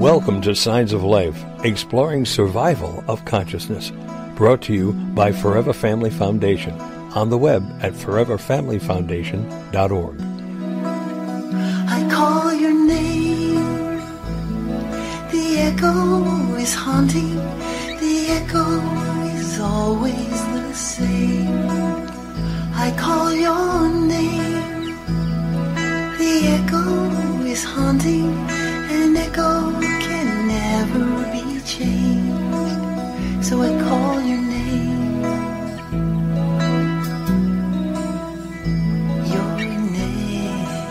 Welcome to Signs of Life, exploring survival of consciousness. Brought to you by Forever Family Foundation, on the web at foreverfamilyfoundation.org. I call your name, the echo is haunting, the echo is always the same. I call your name, the echo is haunting, an echo can never be changed, so I call your name, your name.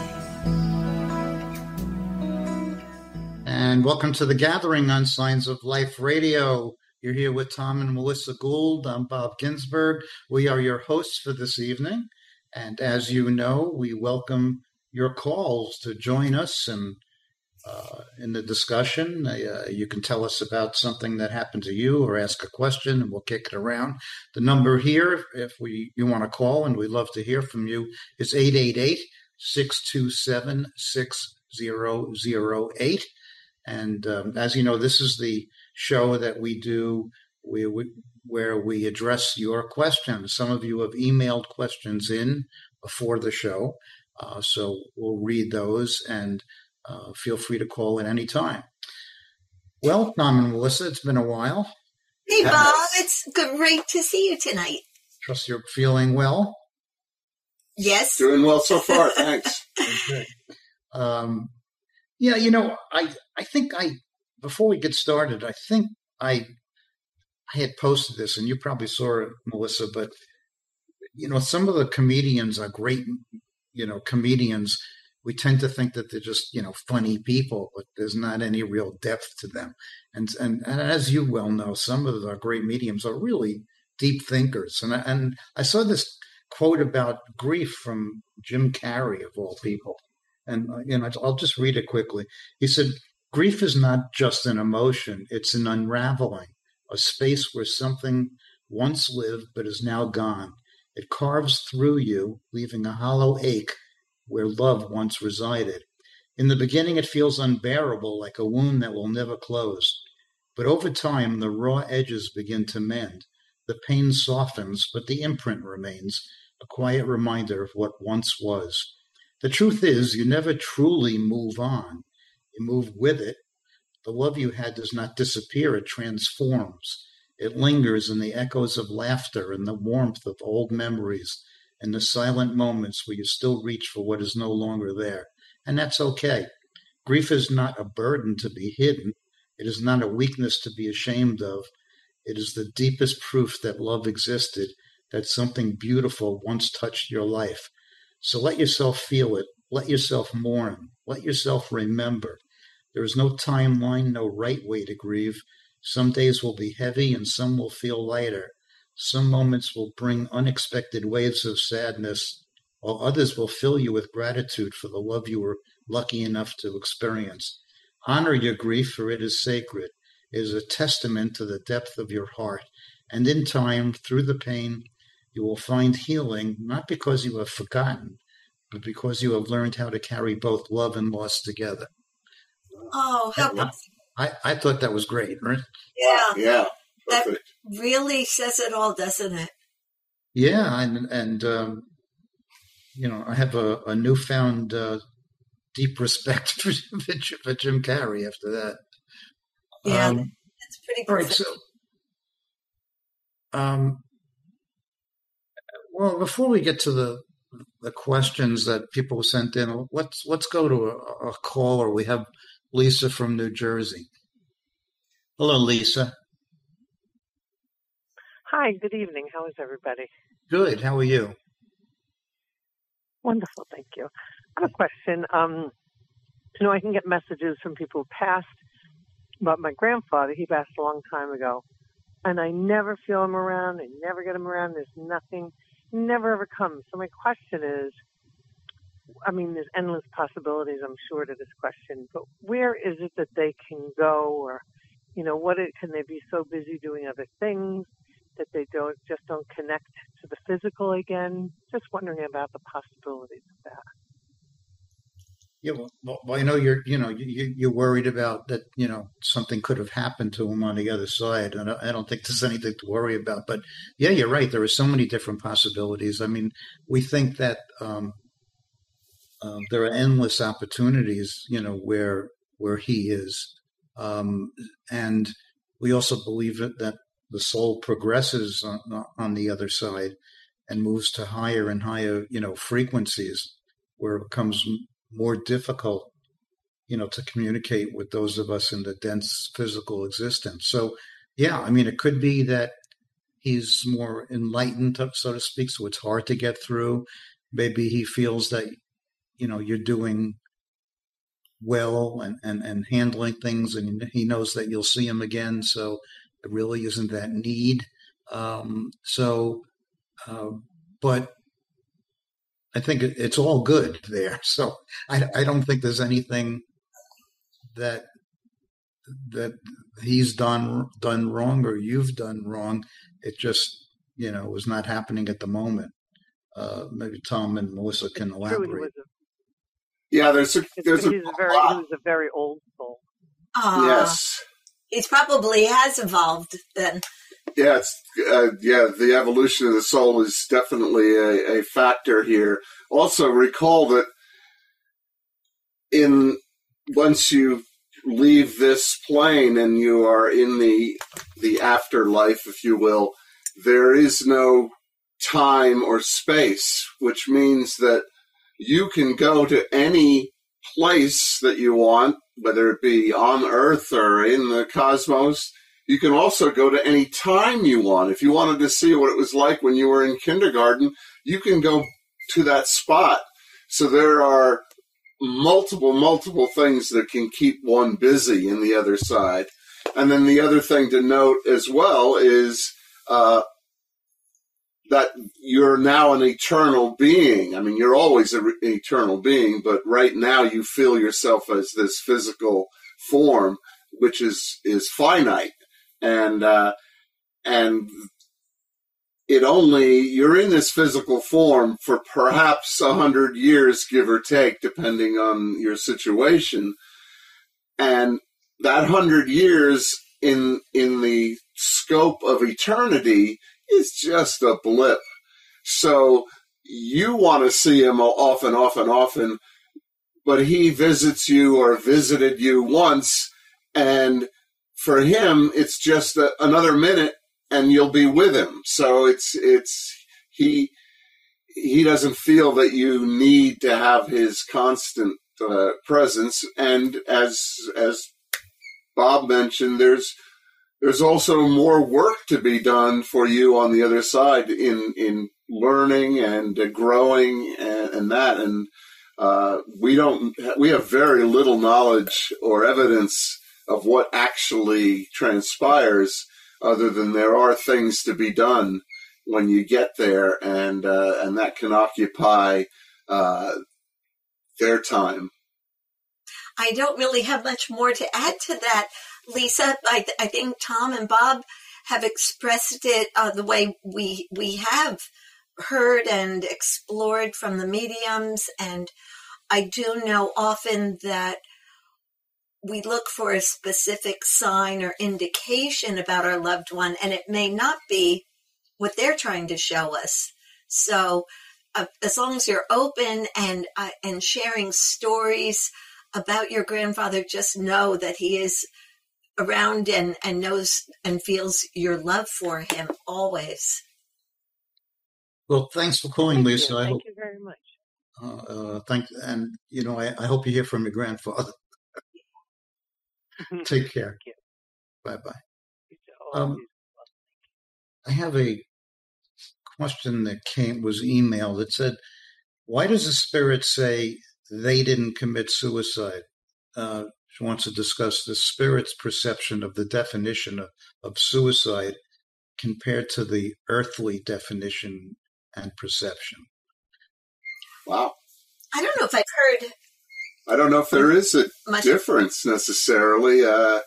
And welcome to The Gathering on Signs of Life Radio. You're here with Tom and Melissa Gould. I'm Bob Ginsberg. We are your hosts for this evening. And as you know, we welcome your calls to join us and in the discussion. You can tell us about something that happened to you or ask a question, and we'll kick it around. The number here, if you want to call, and we'd love to hear from you, is 888-627-6008. And as you know, this is the show that we do where we address your questions. Some of you have emailed questions in before the show, so we'll read those, and feel free to call at any time. Well, Tom and Melissa, it's been a while. Hey, Bob, it's great to see you tonight. Trust you're feeling well. Yes. Doing well so far, thanks. Okay. Yeah, you know, I think before we get started, I think I had posted this, and you probably saw it, Melissa, but, you know, some of the comedians are great, you know, comedians. We tend to think that they're just, you know, funny people, but there's not any real depth to them. And as you well know, some of our great mediums are really deep thinkers. And I saw this quote about grief from Jim Carrey, of all people. And, you know, I'll just read it quickly. He said, "Grief is not just an emotion. It's an unraveling, a space where something once lived but is now gone. It carves through you, leaving a hollow ache where love once resided. In the beginning, it feels unbearable, like a wound that will never close. But over time, the raw edges begin to mend. The pain softens, but the imprint remains, a quiet reminder of what once was. The truth is, you never truly move on. You move with it. The love you had does not disappear. It transforms. It lingers in the echoes of laughter and the warmth of old memories, in the silent moments where you still reach for what is no longer there. And that's okay. Grief is not a burden to be hidden. It is not a weakness to be ashamed of. It is the deepest proof that love existed, that something beautiful once touched your life. So let yourself feel it. Let yourself mourn. Let yourself remember. There is no timeline, no right way to grieve. Some days will be heavy and some will feel lighter. Some moments will bring unexpected waves of sadness, while others will fill you with gratitude for the love you were lucky enough to experience. Honor your grief, for it is sacred. It is a testament to the depth of your heart. And in time, through the pain, you will find healing, not because you have forgotten, but because you have learned how to carry both love and loss together." Oh, how I thought that was great, right? Yeah. Perfect. That really says it all, doesn't it? Yeah, and you know, I have a newfound deep respect for Jim Carrey after that. Yeah, that's pretty perfect. All right, so, well, before we get to the questions that people sent in, let's go to a caller. We have Lisa from New Jersey. Hello, Lisa. Hi, good evening. How is everybody? Good. How are you? Wonderful, thank you. I have a question. You know, I can get messages from people who passed about my grandfather. He passed a long time ago. And I never feel him around. I never get him around. There's nothing, never ever comes. So my question is, I mean, there's endless possibilities, I'm sure, to this question. But where is it that they can go? Or, you know, can they be so busy doing other things that they don't connect to the physical again? Just wondering about the possibilities of that. Yeah, well, I know you're worried about that. Something could have happened to him on the other side, and I don't think there's anything to worry about. But yeah, you're right. There are so many different possibilities. I mean, we think that there are endless opportunities, where he is, and we also believe that the soul progresses on the other side and moves to higher and higher, frequencies, where it becomes more difficult, to communicate with those of us in the dense physical existence. So, yeah, I mean, it could be that he's more enlightened, so to speak, so it's hard to get through. Maybe he feels that, you're doing well and handling things, and he knows that you'll see him again, so there really isn't that need. But I think it's all good there. So I don't think there's anything that he's done wrong or you've done wrong. It just, was not happening at the moment. Maybe Tom and Melissa can elaborate. Yeah, he was a very old soul. Yes. It probably has evolved then. Yeah, the evolution of the soul is definitely a factor here. Also, recall that once you leave this plane and you are in the afterlife, if you will, there is no time or space, which means that you can go to any place that you want, whether it be on Earth or in the cosmos. You can also go to any time you want. If you wanted to see what it was like when you were in kindergarten, you can go to that spot. So there are multiple things that can keep one busy in the other side. And then the other thing to note as well is that you're now an eternal being. I mean, you're always an eternal being, but right now you feel yourself as this physical form, which is finite. And you're in this physical form for perhaps 100 years, give or take, depending on your situation. And that 100 years in the scope of eternity is just a blip. So you want to see him often, but he visits you or visited you once, and for him, it's just another minute, and you'll be with him. So he doesn't feel that you need to have his constant presence. And as Bob mentioned, there's also more work to be done for you on the other side in learning and growing and that. And we have very little knowledge or evidence of what actually transpires, other than there are things to be done when you get there, and that can occupy their time. I don't really have much more to add to that, Lisa. I think Tom and Bob have expressed it the way we have heard and explored from the mediums, and I do know often that we look for a specific sign or indication about our loved one, and it may not be what they're trying to show us. So as long as you're open and sharing stories about your grandfather, just know that he is around and knows and feels your love for him always. Well, thanks for calling, Lisa. Thank you very much. I hope you hear from your grandfather. Take care. Bye-bye. I have a question that was emailed. It said, why does the spirit say they didn't commit suicide? She wants to discuss the spirit's perception of the definition of suicide compared to the earthly definition and perception. Wow. I don't know if I've heard. I don't know if there is a difference necessarily. Other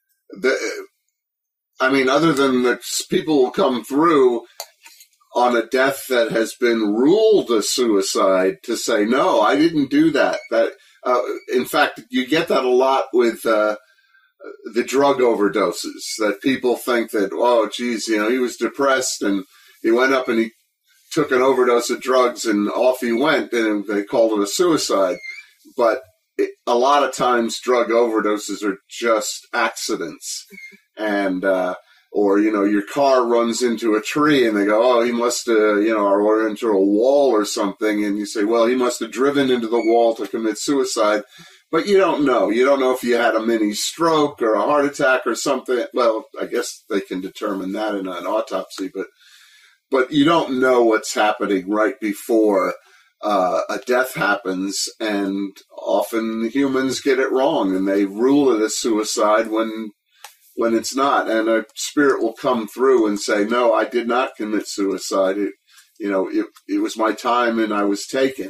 than that people will come through on a death that has been ruled a suicide to say, no, I didn't do that. In fact, you get that a lot with the drug overdoses, that people think that, oh, geez, he was depressed and he went up and he took an overdose of drugs and off he went, and they called it a suicide. But a lot of times drug overdoses are just accidents. And, or, your car runs into a tree and they go, oh, he must have, or into a wall or something. And you say, well, he must have driven into the wall to commit suicide. But you don't know. You don't know if you had a mini stroke or a heart attack or something. Well, I guess they can determine that in an autopsy, but you don't know what's happening right before a death happens, and often humans get it wrong and they rule it as suicide when it's not. And a spirit will come through and say, no, I did not commit suicide. It was my time and I was taken.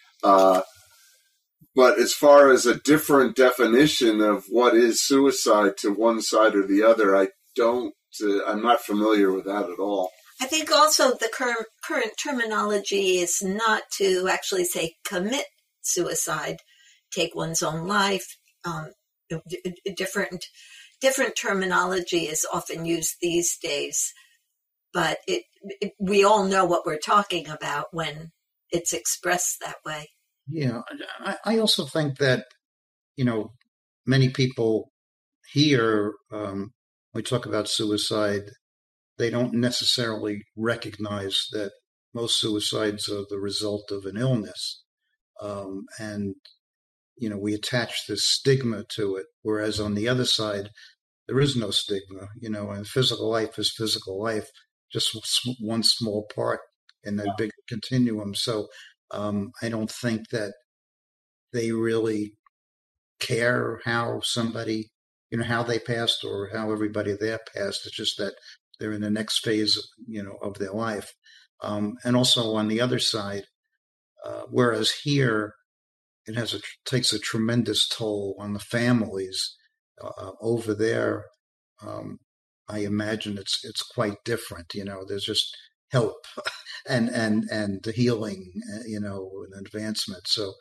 But as far as a different definition of what is suicide to one side or the other, I'm not familiar with that at all. I think also the current terminology is not to actually say commit suicide, take one's own life. Different terminology is often used these days, but we all know what we're talking about when it's expressed that way. Yeah, I also think that, many people here, we talk about suicide, they don't necessarily recognize that most suicides are the result of an illness. And we attach this stigma to it, whereas on the other side, there is no stigma, and physical life is physical life, just one small part in that big continuum. So I don't think that they really care how somebody, how they passed or how everybody there passed. It's just that they're in the next phase, of their life. And also on the other side, whereas here, it takes a tremendous toll on the families. Over there, I imagine it's quite different. There's just help and the healing, and advancement. So,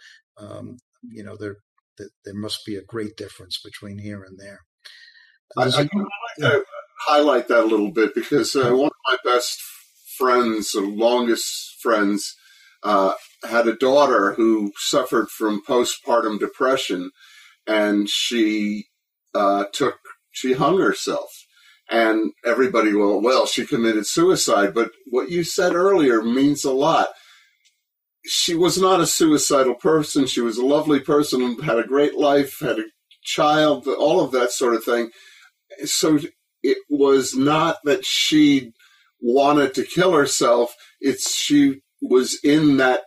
there must be a great difference between here and there. I'd like to highlight that a little bit because one of my best friends, or longest friends, had a daughter who suffered from postpartum depression, and she hung herself. And everybody, well, she committed suicide. But what you said earlier means a lot. She was not a suicidal person. She was a lovely person, had a great life, had a child, all of that sort of thing. So it was not that she wanted to kill herself. She was in that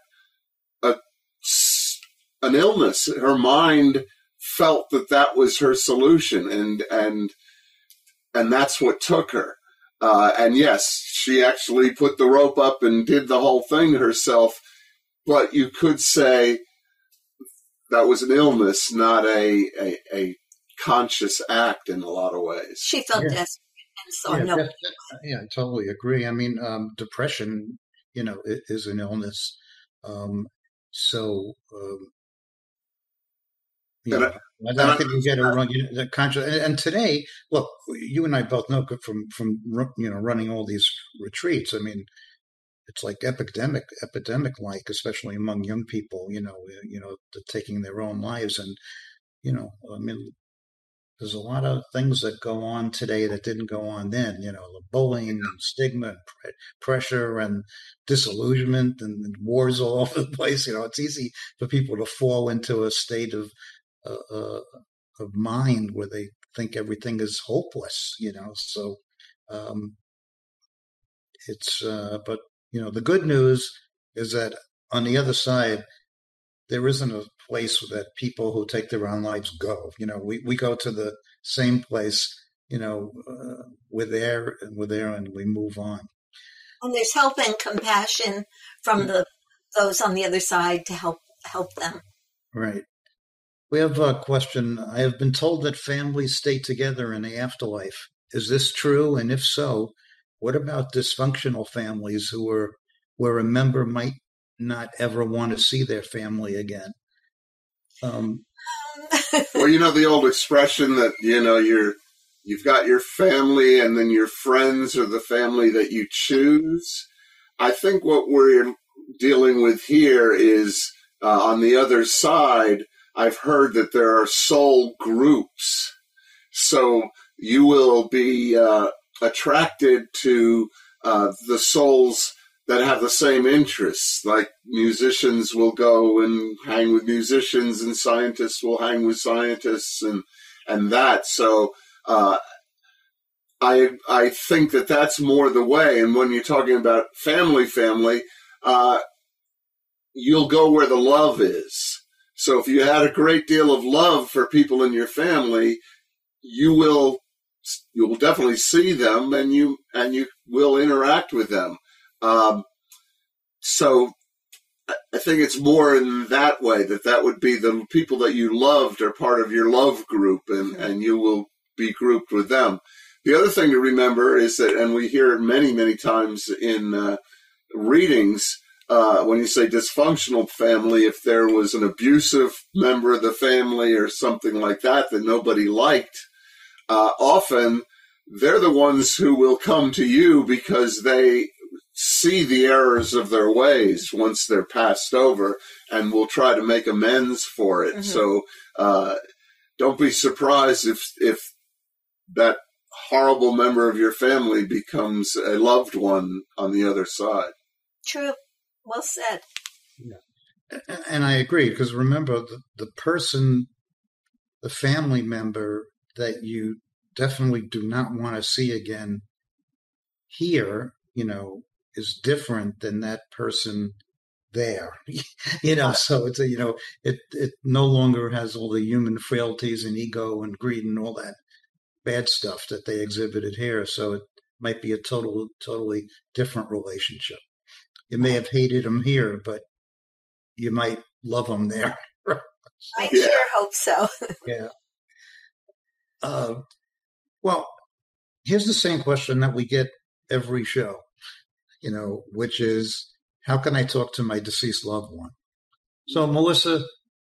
an illness. Her mind felt that was her solution, and that's what took her. And yes, she actually put the rope up and did the whole thing herself. But you could say that was an illness, not a conscious act in a lot of ways. She felt desperate and saw no. I totally agree. I mean, depression, is an illness. I think you get it wrong. The conscious, and today, look, you and I both know from running all these retreats. I mean, it's like epidemic-like, especially among young people. Taking their own lives, and I mean, there's a lot of things that go on today that didn't go on then. The bullying and stigma, and pressure, and disillusionment, and wars all over the place. It's easy for people to fall into a state of mind where they think everything is hopeless. So it's but the good news is that on the other side, there isn't a place that people who take their own lives go. We go to the same place. We're there and we move on. And there's help and compassion from those on the other side to help them. Right. We have a question. I have been told that families stay together in the afterlife. Is this true? And if so, what about dysfunctional families where a member might not ever want to see their family again? Well, the old expression that, you've got your family and then your friends are the family that you choose. I think what we're dealing with here is on the other side, I've heard that there are soul groups. So you will be attracted to the souls that have the same interests. Like musicians will go and hang with musicians, and scientists will hang with scientists, and that. So I think that that's more the way. And when you're talking about family, you'll go where the love is. So if you had a great deal of love for people in your family, you will definitely see them, and you will interact with them. So I think it's more in that way, that would be the people that you loved are part of your love group, and you will be grouped with them. The other thing to remember is that, and we hear it many, many times in readings, when you say dysfunctional family, if there was an abusive member of the family or something like that nobody liked, often they're the ones who will come to you because they see the errors of their ways once they're passed over, and will try to make amends for it. Mm-hmm. So don't be surprised if that horrible member of your family becomes a loved one on the other side. True. Well said. Yeah. And I agree, because remember, the person, the family member that you definitely do not want to see again here, is different than that person there. So it's it no longer has all the human frailties and ego and greed and all that bad stuff that they exhibited here. So it might be a totally different relationship. You may have hated him here, but you might love him there. I sure hope so. Yeah. Well, here's the same question that we get every show, which is, how can I talk to my deceased loved one? So, Melissa,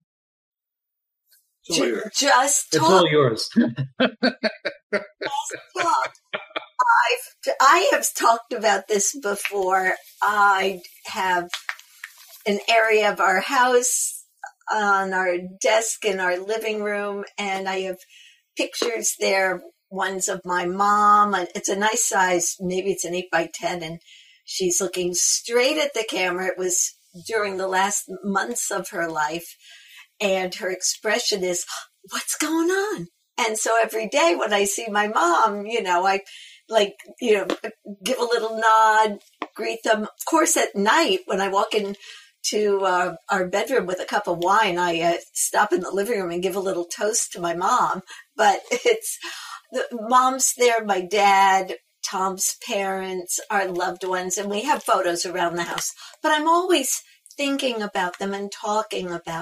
just talk. It's all yours. Just talk. I have talked about this before. I have an area of our house on our desk in our living room, and I have pictures there, ones of my mom. It's a nice size, maybe it's an 8x10, and she's looking straight at the camera. It was during the last months of her life, and her expression is, what's going on? And so every day when I see my mom, I give a little nod, greet them. Of course, at night when I walk into our bedroom with a cup of wine, I stop in the living room and give a little toast to my mom. But it's the mom's there, my dad, Tom's parents, our loved ones, and we have photos around the house. But I'm always thinking about them and talking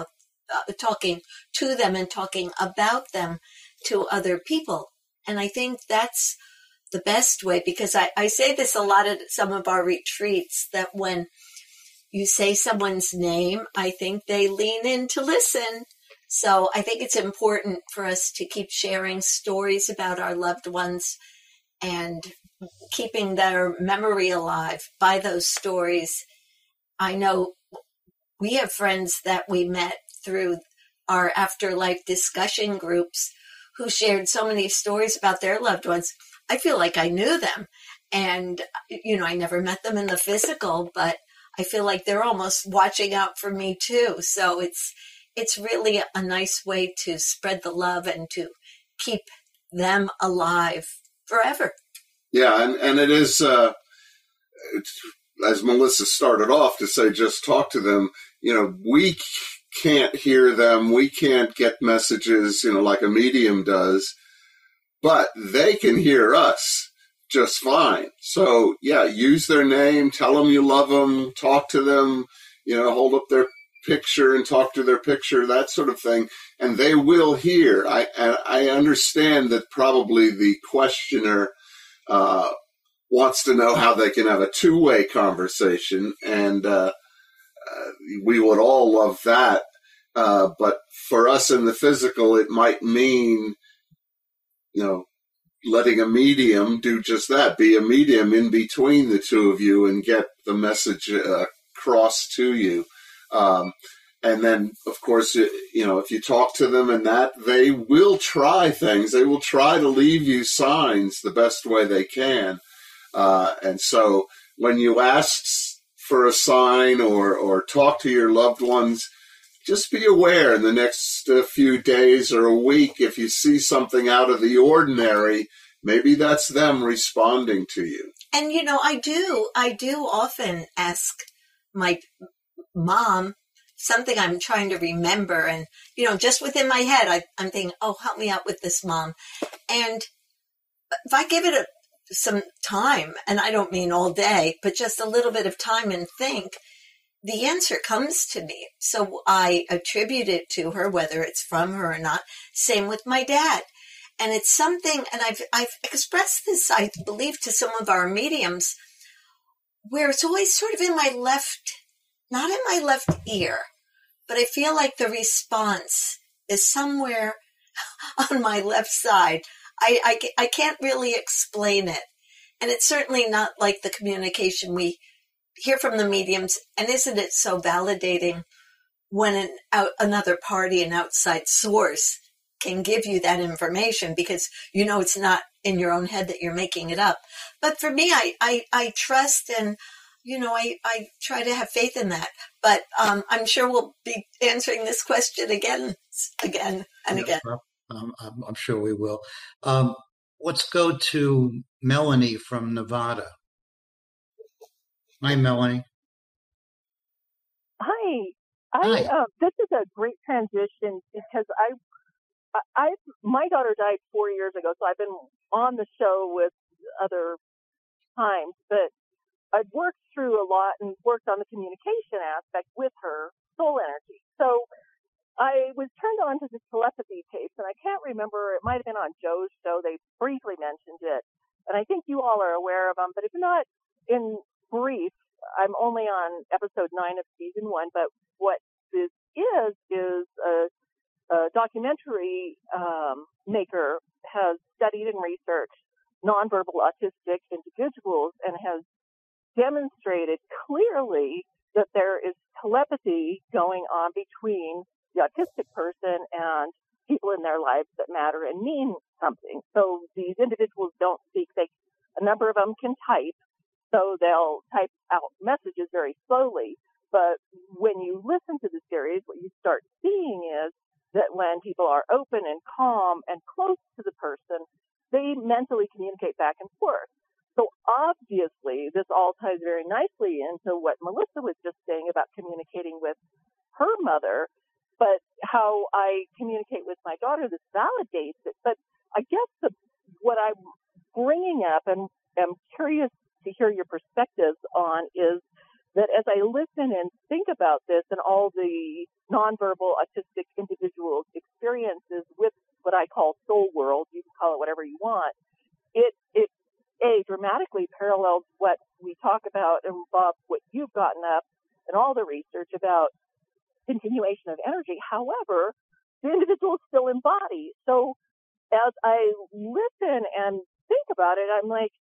to them and talking about them to other people. And I think that's the best way, because I say this a lot at some of our retreats, that when you say someone's name, I think they lean in to listen. So I think it's important for us to keep sharing stories about our loved ones and keeping their memory alive by those stories. I know we have friends that we met through our afterlife discussion groups who shared so many stories about their loved ones. I feel like I knew them, and, I never met them in the physical, but I feel like they're almost watching out for me too. So it's really a nice way to spread the love and to keep them alive forever. Yeah. And it is, as Melissa started off to say, just talk to them. We can't hear them. We can't get messages, like a medium does, but they can hear us just fine. So use their name, tell them you love them, talk to them, hold up their picture and talk to their picture, that sort of thing. And they will hear. I understand that probably the questioner, wants to know how they can have a two-way conversation. And, we would all love that. But for us in the physical, it might mean, letting a medium do just that, be a medium in between the two of you and get the message across to you. And then, of course, if you talk to them and that, they will try things. They will try to leave you signs the best way they can. And so when you ask for a sign or talk to your loved ones, just be aware in the next few days or a week, if you see something out of the ordinary, maybe that's them responding to you. And, I do often ask my mom something I'm trying to remember. And, just within my head, I'm thinking, oh, help me out with this, Mom. And if I give it some time, and I don't mean all day, but just a little bit of time and think, the answer comes to me. So I attribute it to her, whether it's from her or not. Same with my dad. And it's something, and I've expressed this, I believe, to some of our mediums, where it's always sort of in my not in my left ear, but I feel like the response is somewhere on my left side. I can't really explain it. And it's certainly not like the communication we hear from the mediums. And isn't it so validating when another party, an outside source, can give you that information, because it's not in your own head that you're making it up. But for me, I trust and, I try to have faith in that. But I'm sure we'll be answering this question again and again. I'm sure we will. Let's go to Melanie from Nevada. Hi, Melanie. Hi. This is a great transition because my daughter died 4 years ago, so I've been on the show with other times, but I've worked through a lot and worked on the communication aspect with her soul energy. So I was turned on to the telepathy tapes, and I can't remember, it might have been on Joe's show, they briefly mentioned it, and I think you all are aware of them, but if not in brief, I'm only on episode 9 of season 1, but what this is a documentary maker has studied and researched nonverbal autistic individuals and has demonstrated clearly that there is telepathy going on between the autistic person and people in their lives that matter and mean something. So these individuals don't speak. A number of them can type, so they'll type out messages very slowly. But when you listen to the series, what you start seeing is that when people are open and calm and close to the person, they mentally communicate back and forth. So obviously, this all ties very nicely into what Melissa was just saying about communicating with her mother, but how I communicate with my daughter, this validates it. But I guess what I'm bringing up and am curious to hear your perspectives on is that as I listen and think about this and all the nonverbal autistic individuals' experiences with what I call soul world, you can call it whatever you want, it dramatically parallels what we talk about, and Bob, what you've gotten up and all the research about continuation of energy. However, the individual is still embodied. So as I listen and think about it, I'm like,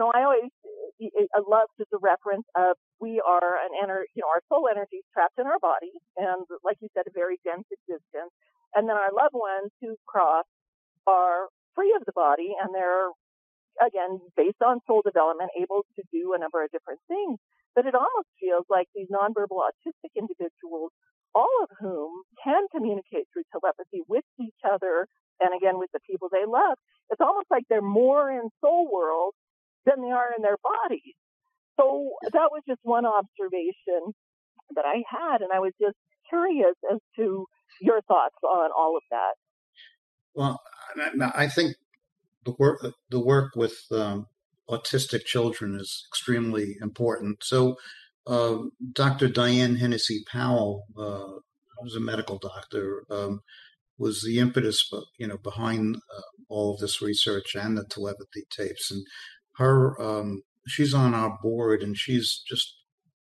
I love just the reference of we are our soul energy is trapped in our body, and like you said, a very dense existence. And then our loved ones who cross are free of the body, and they're, again, based on soul development, able to do a number of different things. But it almost feels like these nonverbal autistic individuals, all of whom can communicate through telepathy with each other, and again, with the people they love, it's almost like they're more in soul world than they are in their bodies. So that was just one observation that I had, and I was just curious as to your thoughts on all of that. Well, I think the work with autistic children is extremely important. So Dr. Diane Hennessy Powell, who's a medical doctor, was the impetus, behind all of this research and the telepathy tapes. And her, she's on our board, and she's just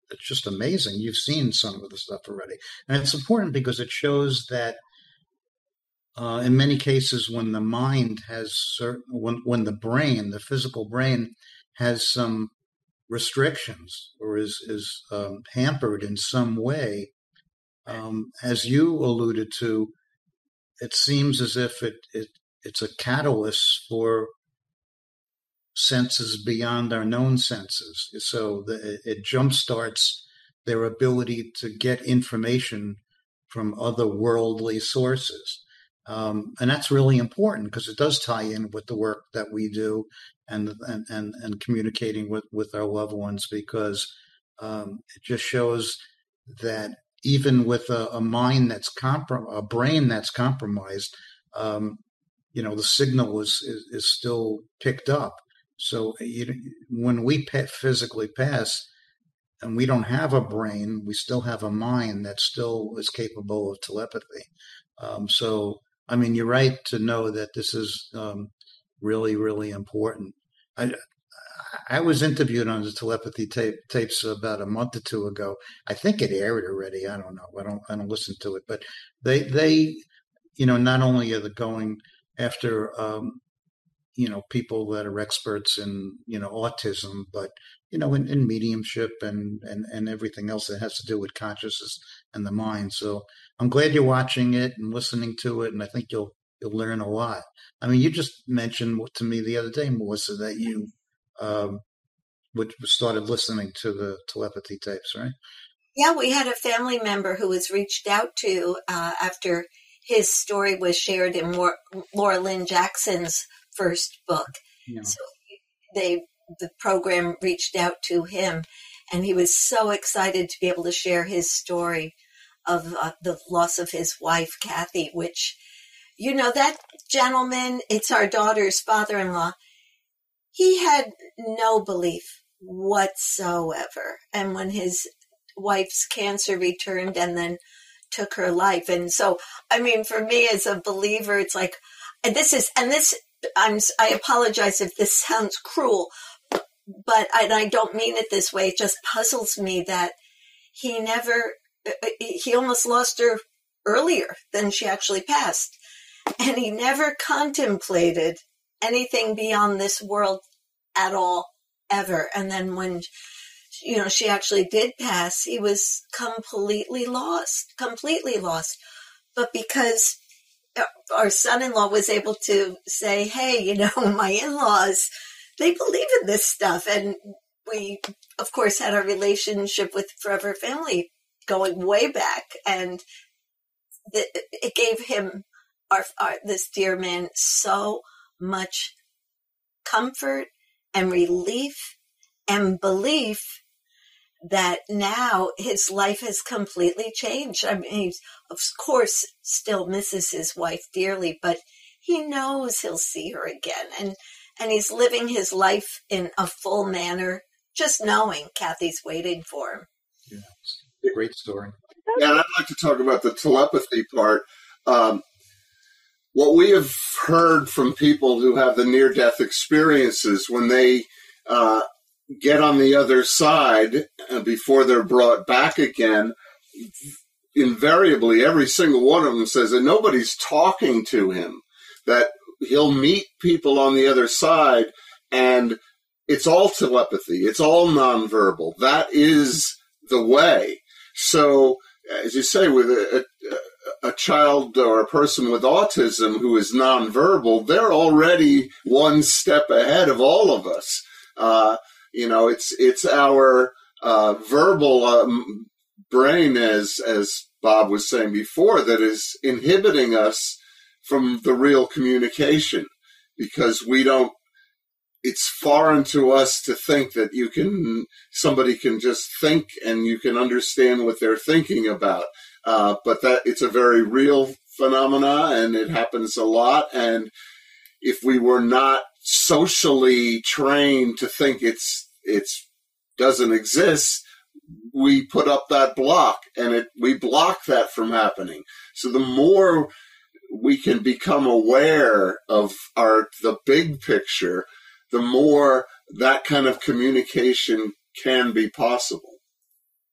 it's just amazing. You've seen some of the stuff already. And it's important because it shows that in many cases when the mind has when the brain, the physical brain, has some restrictions or is hampered in some way, as you alluded to, it seems as if it's a catalyst for senses beyond our known senses. So it jumpstarts their ability to get information from otherworldly sources. And that's really important because it does tie in with the work that we do and communicating with our loved ones, because it just shows that even with a mind that's a brain that's compromised, the signal is still picked up. So when we physically pass and we don't have a brain, we still have a mind that still is capable of telepathy. So, I mean, you're right to know that this is really, really important. I was interviewed on the telepathy tapes about a month or two ago. I think it aired already. I don't know. I don't listen to it, but they not only are they going after people that are experts in autism, but in mediumship and everything else that has to do with consciousness and the mind. So I'm glad you're watching it and listening to it, and I think you'll learn a lot. I mean, you just mentioned to me the other day, Melissa, that you started listening to the telepathy tapes, right? Yeah, we had a family member who was reached out to after his story was shared in Laura Lynn Jackson's first book. Yeah. So the program reached out to him, and he was so excited to be able to share his story of the loss of his wife, Kathy, which, that gentleman, it's our daughter's father-in-law. He had no belief whatsoever. And when his wife's cancer returned and then took her life. And so, I mean, for me as a believer, it's like, I apologize if this sounds cruel, but I don't mean it this way. It just puzzles me that he almost lost her earlier than she actually passed. And he never contemplated anything beyond this world at all, ever. And then when, she actually did pass, he was completely lost. But because our son-in-law was able to say, hey, my in-laws, they believe in this stuff. And we, of course, had our relationship with Forever Family going way back. And it gave him, this dear man, so much comfort and relief and belief that now his life has completely changed. I mean, he, of course, still misses his wife dearly, but he knows he'll see her again. And he's living his life in a full manner, just knowing Kathy's waiting for him. Yeah, great story. Yeah, and I'd like to talk about the telepathy part. What we have heard from people who have the near-death experiences, when they get on the other side before they're brought back again, invariably every single one of them says that nobody's talking to him, that he'll meet people on the other side, and it's all telepathy. It's all nonverbal. That is the way. So, as you say, with a child or a person with autism who is nonverbal, they're already one step ahead of all of us. It's our verbal brain, as Bob was saying before, that is inhibiting us from the real communication, because it's foreign to us to think that somebody can just think and you can understand what they're thinking about. But that it's a very real phenomena, and it happens a lot. And if we were not socially trained to think it's doesn't exist, we put up that block, and we block that from happening. So the more we can become aware of the big picture, the more that kind of communication can be possible.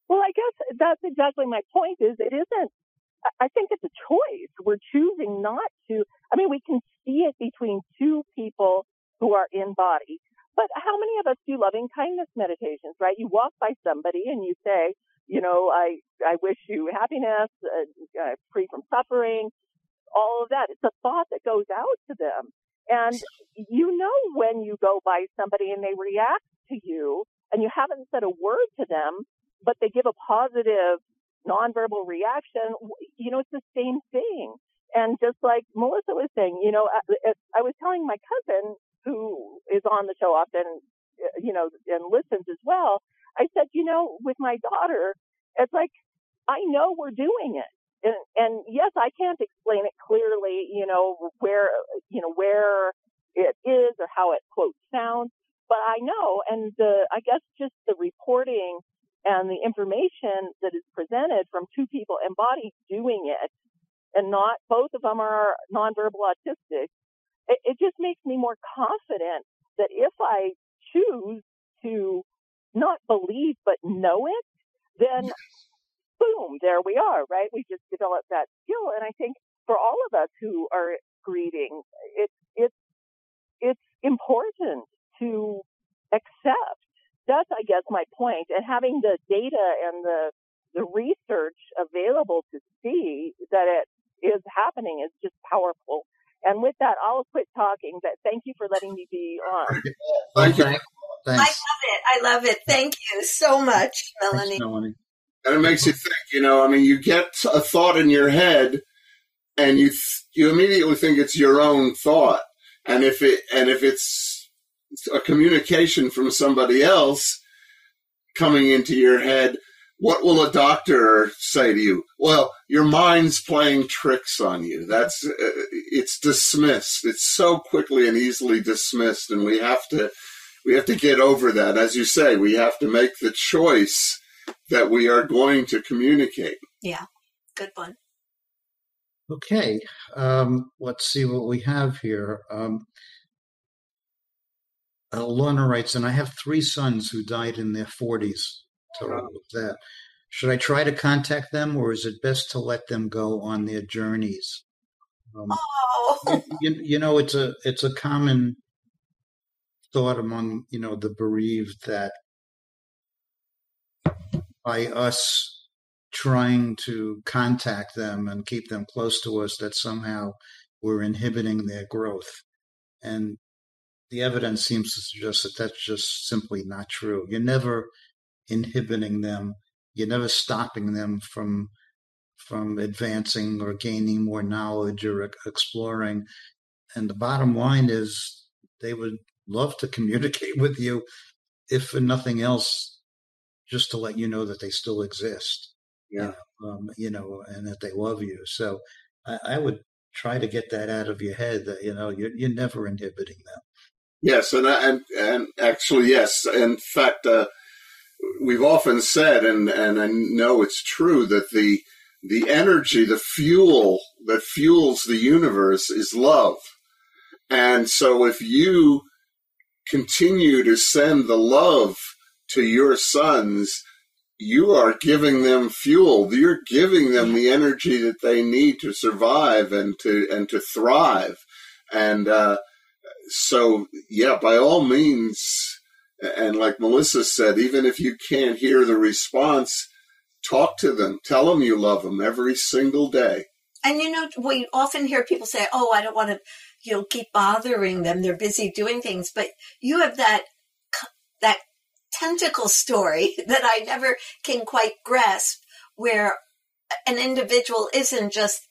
Well, I guess that's exactly my point. Is it isn't. I think it's a choice. We're choosing not to. I mean, we can see it between two people who are in body. But how many of us do loving kindness meditations, right? You walk by somebody and you say, you know, I wish you happiness, free from suffering, all of that. It's a thought that goes out to them. And you know when you go by somebody and they react to you and you haven't said a word to them, but they give a positive nonverbal reaction, you know, it's the same thing. And just like Melissa was saying, you know, I was telling my cousin, who is on the show often, you know, and listens as well, I said, you know, with my daughter, it's like, I know we're doing it. And yes, I can't explain it clearly, you know, where it is or how it, quote, sounds, but I know. And I guess just the reporting and the information that is presented from two people embodied doing it, and not both of them are nonverbal autistic, it just makes me more confident that if I choose to not believe but know it, then boom, there we are, right? We just developed that skill. And I think for all of us who are grieving, it's important to accept. That's, I guess, my point. And having the data and the research available to see that it is happening is just powerful. And with that, I'll quit talking, but thank you for letting me be on. Thank you. Thanks. I love it. Thank you so much, Melanie. Thanks, Melanie. And it makes you think, you know, I mean, you get a thought in your head and you immediately think it's your own thought. And if it's a communication from somebody else coming into your head, what will a doctor say to you? Well, your mind's playing tricks on you. It's dismissed. It's so quickly and easily dismissed, and we have to get over that. As you say, we have to make the choice that we are going to communicate. Yeah, good one. Okay, let's see what we have here. Lorna writes, and I have 3 sons who died in their 40s. That. Should I try to contact them, or is it best to let them go on their journeys? You know, it's a common thought among, you know, the bereaved that by us trying to contact them and keep them close to us, that somehow we're inhibiting their growth. And the evidence seems to suggest that that's just simply not true. You're never inhibiting them. You're never stopping them from advancing or gaining more knowledge or exploring. And the bottom line is they would love to communicate with you, if for nothing else, just to let you know that they still exist. Yeah. You know, and that they love you. So I would try to get that out of your head that, you know, you're never inhibiting them. Yes. And actually, yes. In fact, we've often said, and I know it's true, that the energy, the fuel that fuels the universe is love. And so if you continue to send the love to your sons, you are giving them fuel. You're giving them the energy that they need to survive and to thrive. And so, yeah, by all means, and like Melissa said, even if you can't hear the response, talk to them. Tell them you love them every single day. And, you know, we often hear people say, oh, I don't want to, you know, keep bothering them. They're busy doing things. But you have that tentacle story that I never can quite grasp, where an individual isn't just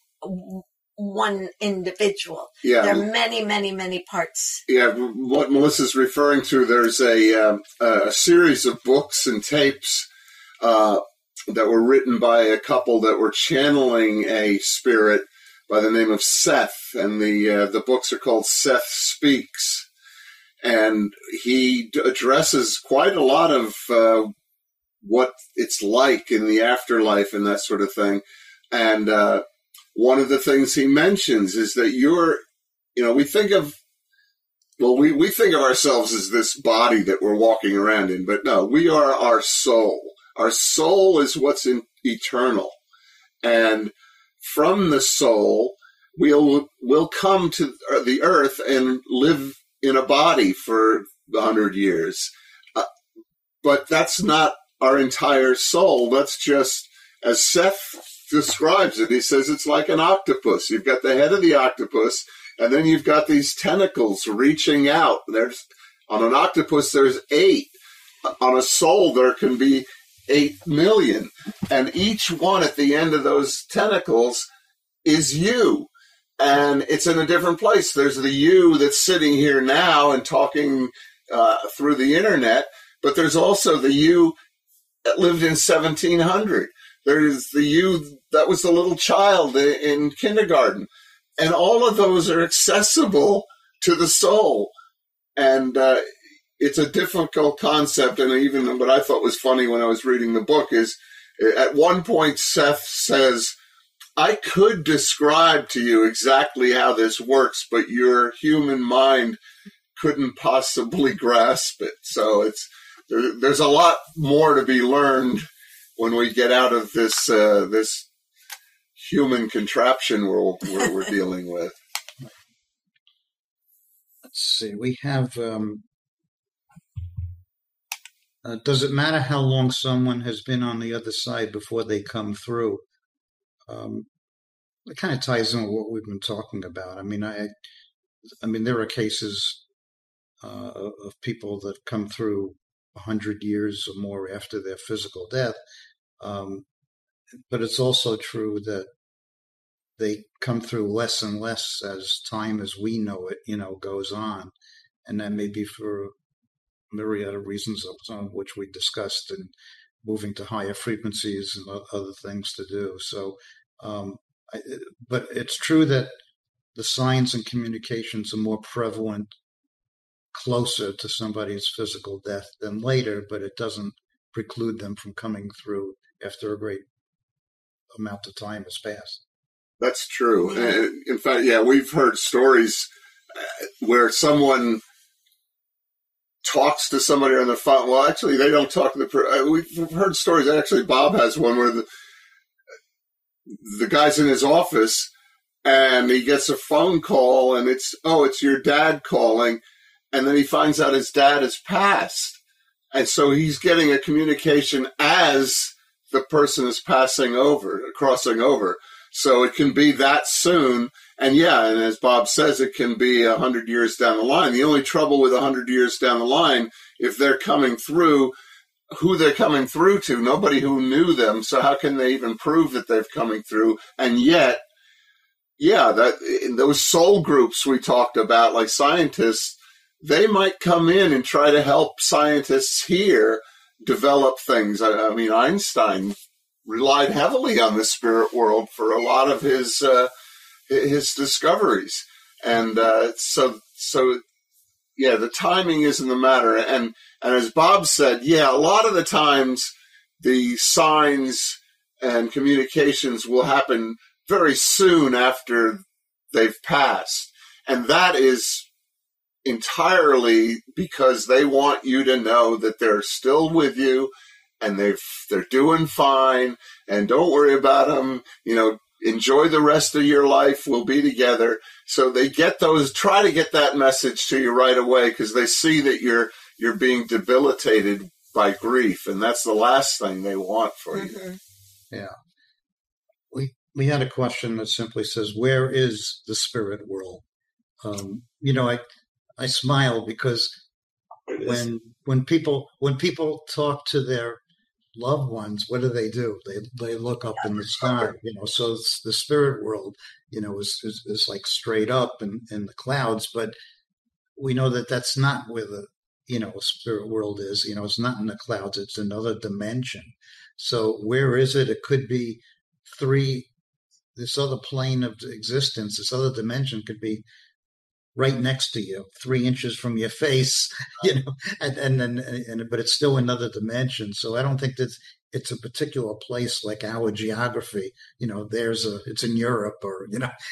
one individual. Yeah. There are many, many, many parts. Yeah, what Melissa's referring to, there's a series of books and tapes that were written by a couple that were channeling a spirit by the name of Seth, and the books are called Seth Speaks. And he addresses quite a lot of what it's like in the afterlife and that sort of thing. And one of the things he mentions is that we think of ourselves as this body that we're walking around in, but no, we are our soul. Our soul is what's eternal. And from the soul, we'll come to the earth and live in a body for 100 years. But that's not our entire soul. That's just, as Seth describes it, he says it's like an octopus. You've got the head of the octopus, and then you've got these tentacles reaching out. On an octopus, there's 8. On a soul, there can be 8 million. And each one at the end of those tentacles is you. And it's in a different place. There's the you that's sitting here now and talking through the internet, but there's also the you that lived in 1700. There's the you that was the little child in kindergarten. And all of those are accessible to the soul. And it's a difficult concept. And even what I thought was funny when I was reading the book is at one point Seth says, I could describe to you exactly how this works, but your human mind couldn't possibly grasp it. So there's a lot more to be learned when we get out of this human contraption we're dealing with. Let's see. We have. Does it matter how long someone has been on the other side before they come through? It kind of ties in with what we've been talking about. I mean, there are cases of people that come through 100 years or more after their physical death, but it's also true that they come through less and less as time as we know it, goes on, and that may be for a myriad of reasons, some of which we discussed, and moving to higher frequencies and other things to do. So, but it's true that the signs and communications are more prevalent closer to somebody's physical death than later, but it doesn't preclude them from coming through after a great amount of time has passed. That's true. In fact, we've heard stories where someone talks to somebody on the phone. Well, actually, they don't talk to the we've heard stories. Actually, Bob has one where the guy's in his office and he gets a phone call and it's your dad calling. And then he finds out his dad has passed. And so he's getting a communication as the person is crossing over. So it can be that soon. And and as Bob says, it can be 100 years down the line. The only trouble with 100 years down the line, if they're coming through, who they're coming through to, nobody who knew them. So how can they even prove that they're coming through? And yet, that in those soul groups we talked about, like scientists, they might come in and try to help scientists here develop things. I mean, Einstein relied heavily on the spirit world for a lot of his discoveries. And so the timing isn't the matter. And as Bob said, a lot of the times the signs and communications will happen very soon after they've passed. And that is entirely because they want you to know that they're still with you and they're doing fine, and don't worry about them. Enjoy the rest of your life. We'll be together. So they try to get that message to you right away because they see that you're being debilitated by grief, and that's the last thing they want for you. Yeah. We had a question that simply says, "Where is the spirit world?" I smile because when people talk to their loved ones, what do? They look up in the sky, so it's the spirit world, is like straight up in the clouds, but we know that that's not where the, spirit world is, it's not in the clouds, it's another dimension. So where is it? It could be this other plane of existence, this other dimension could be right next to you, 3 inches from your face, but it's still another dimension. So I don't think that it's a particular place like our geography. It's in Europe, or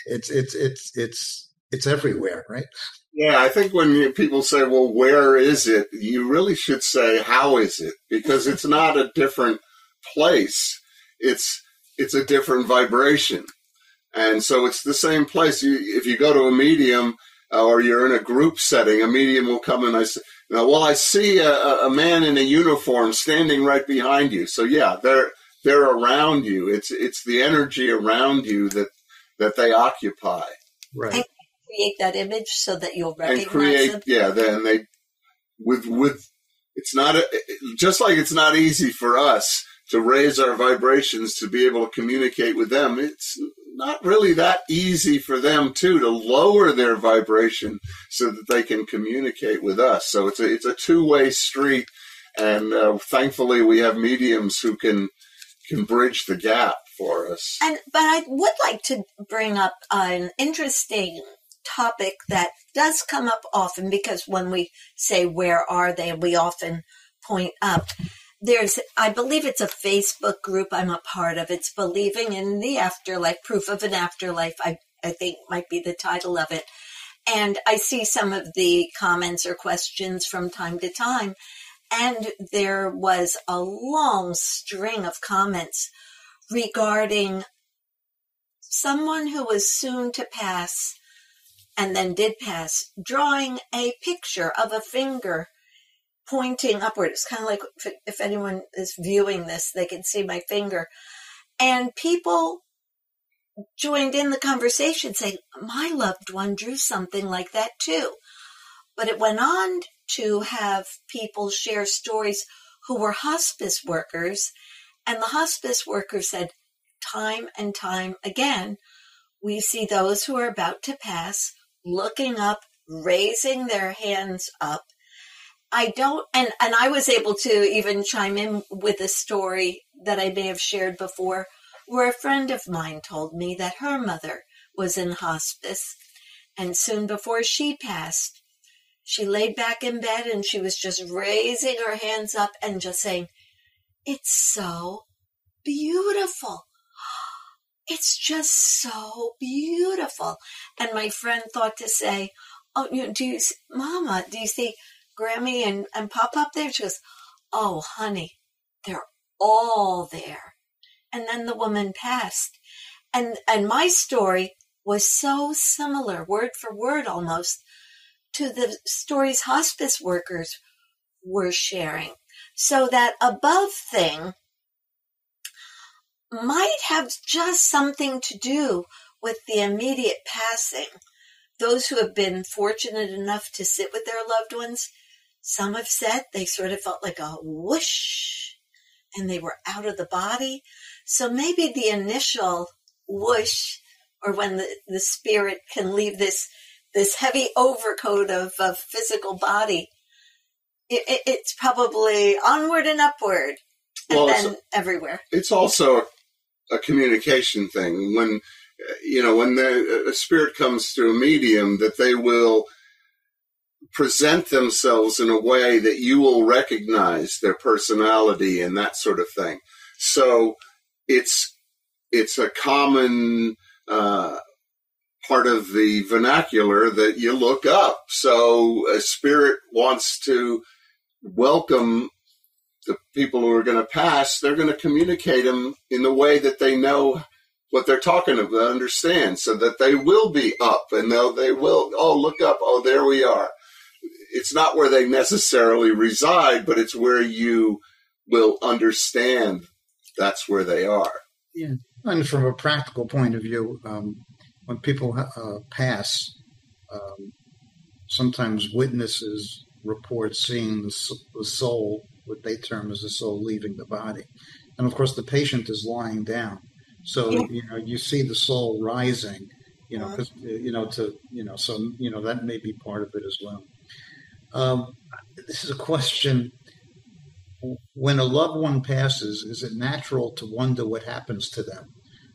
it's everywhere, right? Yeah, I think when people say, "Well, where is it?" you really should say, "How is it?" Because it's not a different place, it's a different vibration. And so it's the same place. If you go to a medium or you're in a group setting, a medium will come and I see a man in a uniform standing right behind you. So yeah, they're around you. It's the energy around you that they occupy. Right. And create that image so that you'll recognize them. Yeah, then they with it's not just like it's not easy for us to raise our vibrations to be able to communicate with them. It's not really that easy for them too to lower their vibration so that they can communicate with us. So it's a two-way street, and thankfully we have mediums who can bridge the gap for us. But I would like to bring up an interesting topic that does come up often, because when we say where are they, we often point up. I believe it's a Facebook group I'm a part of. It's Believing in the Afterlife, Proof of an Afterlife, I think might be the title of it. And I see some of the comments or questions from time to time. And there was a long string of comments regarding someone who was soon to pass and then did pass, drawing a picture of a finger pointing upward. It's kind of like if anyone is viewing this, they can see my finger. And people joined in the conversation saying, my loved one drew something like that too. But it went on to have people share stories who were hospice workers. And the hospice workers said, time and time again, we see those who are about to pass looking up, raising their hands up. And I was able to even chime in with a story that I may have shared before, where a friend of mine told me that her mother was in hospice, and soon before she passed, she laid back in bed and she was just raising her hands up and just saying, it's so beautiful. It's just so beautiful. And my friend thought to say, oh, Mama, do you see Grammy and Pop up there? She goes, oh, honey, they're all there. And then the woman passed. And my story was so similar, word for word almost, to the stories hospice workers were sharing. So that above thing might have just something to do with the immediate passing. Those who have been fortunate enough to sit with their loved ones, some have said they sort of felt like a whoosh and they were out of the body. So maybe the initial whoosh, or when the spirit can leave this heavy overcoat of physical body, it's probably onward and upward, and then everywhere. It's also a communication thing. When a spirit comes through a medium, that they will present themselves in a way that you will recognize their personality and that sort of thing. So it's a common part of the vernacular that you look up. So a spirit wants to welcome the people who are going to pass. They're going to communicate them in the way that they know what they're talking about, understand, so that they will be up and they will, look up, there we are. It's not where they necessarily reside, but it's where you will understand that's where they are. Yeah. And from a practical point of view, when people pass, sometimes witnesses report seeing the soul, what they term as the soul, leaving the body. And of course, the patient is lying down. So, you see the soul rising, because, so that may be part of it as well. This is a question. When a loved one passes, is it natural to wonder what happens to them?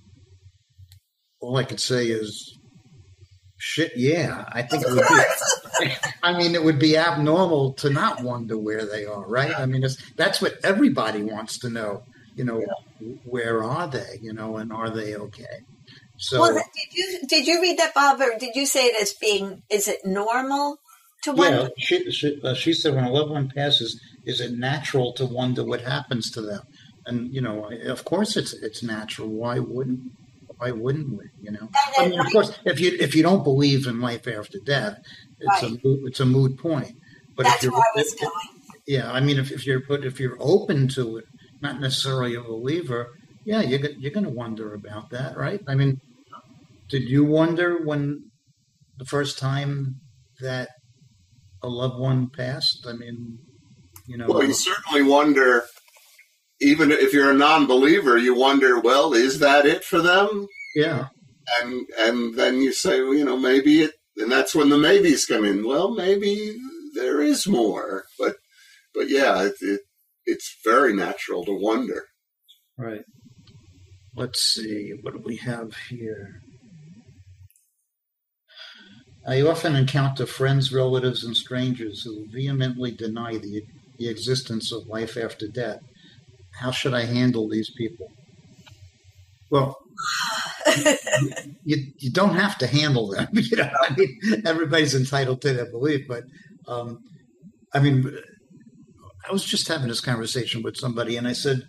All I could say is, shit, yeah. I think it would be. I mean, it would be abnormal to not wonder where they are, right? I mean, that's what everybody wants to know. Where are they? And are they okay? So, well, did you read that, Bob, or did you say it as being? Is it normal to wonder? Yeah, she said when a loved one passes, is it natural to wonder what happens to them? And of course it's natural. Why wouldn't we? I mean, of course, if you don't believe in life after death, it's a moot point. But that's where I was going. Yeah, I mean, if you're open to it, not necessarily a believer, yeah, you're going to wonder about that, right? I mean, did you wonder when the first time that a loved one passed? I mean, Well, you certainly wonder. Even if you're a non-believer, you wonder, well, is that it for them? Yeah. And then you say, well, maybe it, and that's when the maybes come in. Well, maybe there is more, but yeah, it's very natural to wonder. Right. Let's see, what do we have here? I often encounter friends, relatives, and strangers who vehemently deny the existence of life after death. How should I handle these people? Well, you don't have to handle them. I mean, everybody's entitled to their belief, but I mean, I was just having this conversation with somebody, and I said,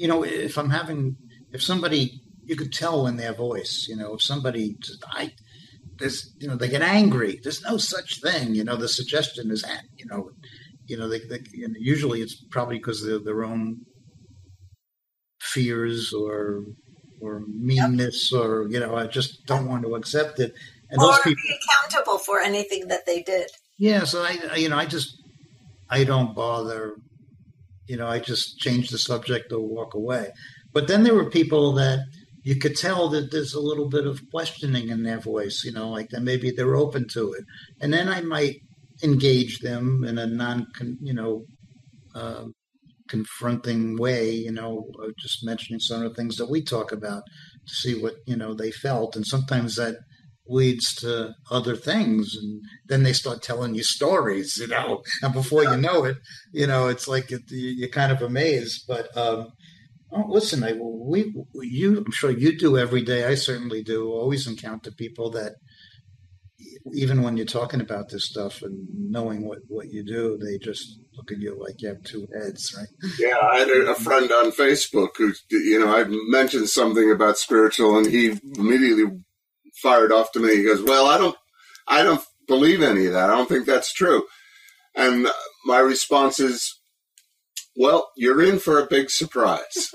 if somebody, you could tell in their voice, if somebody, they get angry. There's no such thing, the suggestion is, usually it's probably because of their own fears or meanness, or I just don't want to accept it. And those people be accountable for anything that they did. Yeah, so I don't bother. I just change the subject or walk away. But then there were people that you could tell that there's a little bit of questioning in their voice. Like that maybe they're open to it, and then I might engage them in a confronting way, just mentioning some of the things that we talk about to see what, they felt. And sometimes that leads to other things. And then they start telling you stories, and before you know it, it's like you're kind of amazed. But listen, I'm sure you do every day. I certainly do. Always encounter people that, even when you're talking about this stuff and knowing what you do, they just look at you like you have two heads, right? Yeah, I had a friend on Facebook who, I mentioned something about spiritual, and he immediately fired off to me. He goes, "Well, I don't believe any of that. I don't think that's true." And my response is, "Well, you're in for a big surprise."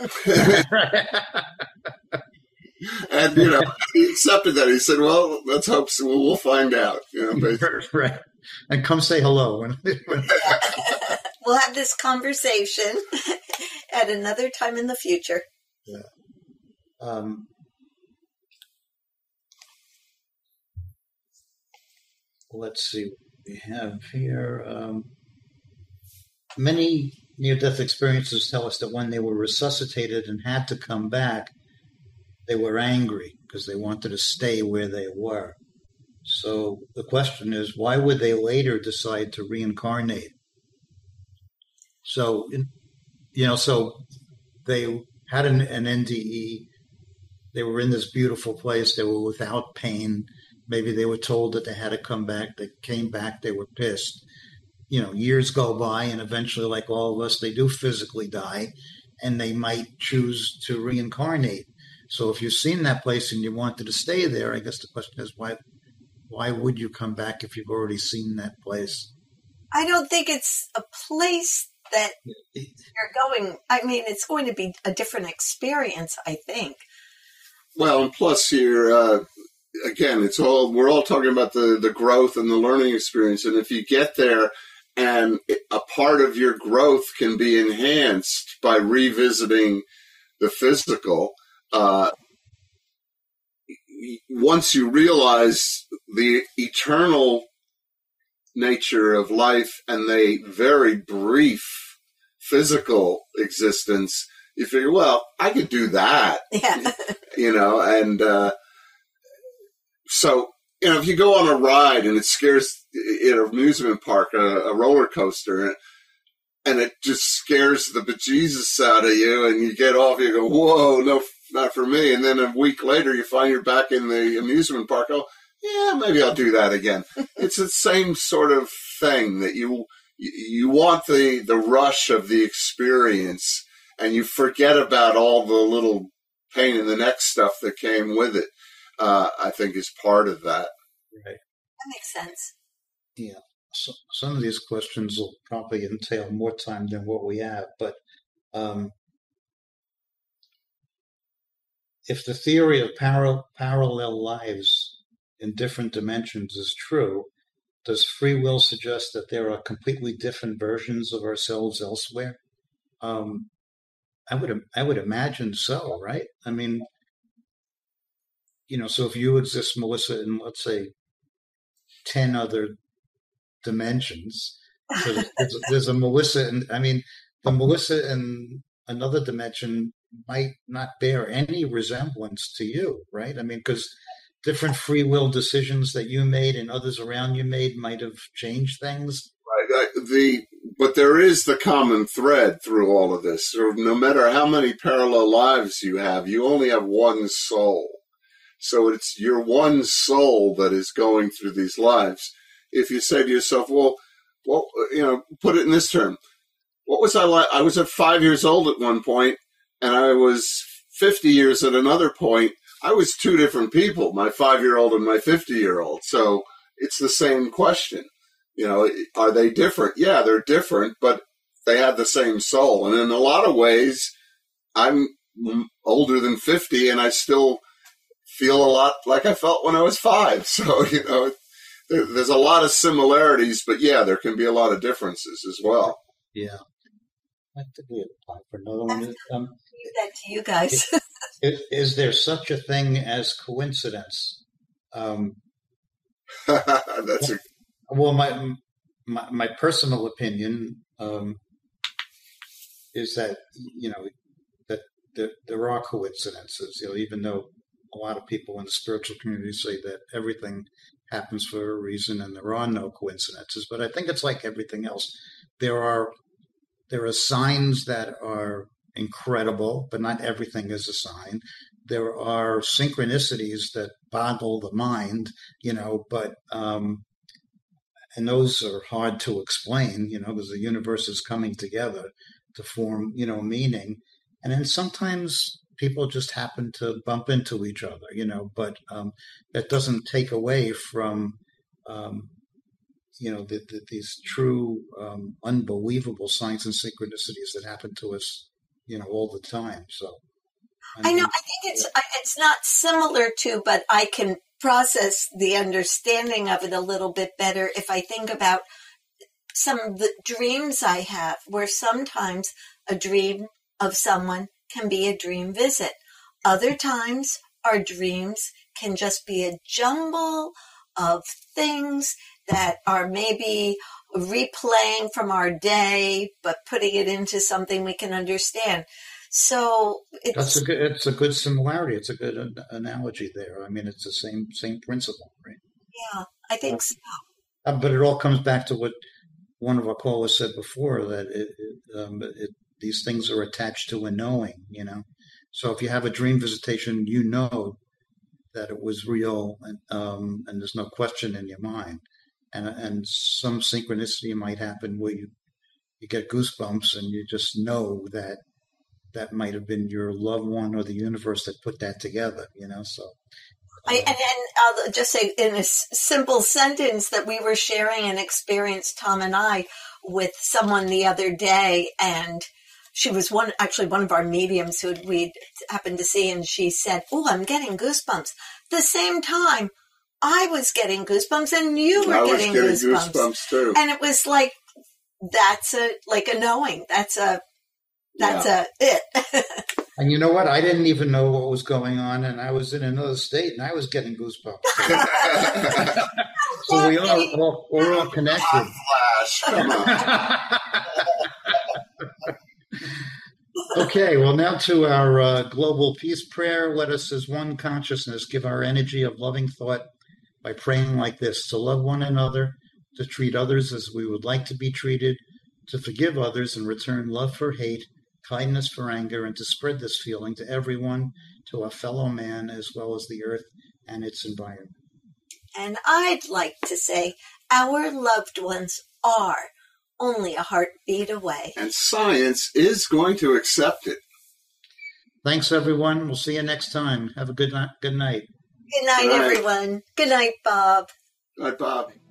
And, he accepted that. He said, "Well, let's hope so. We'll find out." Right. And come say hello. We'll have this conversation at another time in the future. Yeah. Let's see what we have here. Many near-death experiences tell us that when they were resuscitated and had to come back, they were angry because they wanted to stay where they were. So the question is, why would they later decide to reincarnate? So, so they had an NDE. They were in this beautiful place. They were without pain. Maybe they were told that they had to come back. They came back. They were pissed. Years go by, and eventually, like all of us, they do physically die, and they might choose to reincarnate. So if you've seen that place and you wanted to stay there, I guess the question is, why would you come back if you've already seen that place? I don't think it's a place that you're going. I mean, it's going to be a different experience, I think. Well, and plus you're, again, we're all talking about the growth and the learning experience. And if you get there and a part of your growth can be enhanced by revisiting the physical, once you realize the eternal nature of life and the very brief physical existence, you figure, well, I could do that. Yeah. And so, if you go on a ride and it scares, in an amusement park, a roller coaster, and it just scares the bejesus out of you, and you get off, you go, whoa, no, not for me. And then a week later, you find you're back in the amusement park. Oh, yeah, maybe I'll do that again. It's the same sort of thing that you want the rush of the experience, and you forget about all the little pain in the neck stuff that came with it. I think is part of that. Right. That makes sense. Yeah. So some of these questions will probably entail more time than what we have, but if the theory of parallel lives in different dimensions is true, does free will suggest that there are completely different versions of ourselves elsewhere? I would imagine so, right? I mean, so if you exist, Melissa, in, let's say, 10 other dimensions, so there's a Melissa, and I mean, the Melissa in another dimension might not bear any resemblance to you, right? I mean, because different free will decisions that you made and others around you made might have changed things. Right. But there is the common thread through all of this. So no matter how many parallel lives you have, you only have one soul. So it's your one soul that is going through these lives. If you say to yourself, well, put it in this term. What was I like? I was at 5 years old at one point, and I was 50 years at another point. I was two different people, my 5-year-old and my 50-year-old. So it's the same question. Are they different? Yeah, they're different, but they have the same soul. And in a lot of ways, I'm older than 50, and I still feel a lot like I felt when I was 5. So, there's a lot of similarities, but yeah, there can be a lot of differences as well. Yeah. I think we have time for another one. Leave that to you guys. Is there such a thing as coincidence? That's well, my personal opinion is that that there are coincidences. Even though a lot of people in the spiritual community say that everything happens for a reason and there are no coincidences, but I think it's like everything else. There are signs that are incredible, but not everything is a sign. There are synchronicities that boggle the mind, but and those are hard to explain, because the universe is coming together to form, meaning. And then sometimes people just happen to bump into each other, but that doesn't take away from, these true, unbelievable signs and synchronicities that happen to us, all the time. So I know. I think it's not similar to, but I can process the understanding of it a little bit better if I think about some of the dreams I have, where sometimes a dream of someone can be a dream visit. Other times our dreams can just be a jumble of things that are maybe replaying from our day, but putting it into something we can understand. So it's a good similarity. It's a good analogy there. I mean, it's the same principle, right? Yeah, I think so. But it all comes back to what one of our callers said before, that these things are attached to a knowing, So if you have a dream visitation, that it was real, and there's no question in your mind. And some synchronicity might happen where you get goosebumps and you just know that might have been your loved one or the universe that put that together, so. And I'll just say in a simple sentence that we were sharing an experience, Tom and I, with someone the other day, and she was one of our mediums who we'd happened to see, and she said, "Oh, I'm getting goosebumps." The same time, I was getting goosebumps, and you were getting goosebumps too. And it was like, that's a knowing. That's it. And you know what? I didn't even know what was going on, and I was in another state, and I was getting goosebumps. So we're all connected. Flash, come on. Okay, well, now to our global peace prayer. Let us, as one consciousness, give our energy of loving thought by praying like this: to love one another, to treat others as we would like to be treated, to forgive others and return love for hate, kindness for anger, and to spread this feeling to everyone, to our fellow man, as well as the earth and its environment. And I'd like to say our loved ones are only a heartbeat away. And science is going to accept it. Thanks, everyone. We'll see you next time. Have a good night. Good night, everyone. Good night, Bob. Good night, Bob.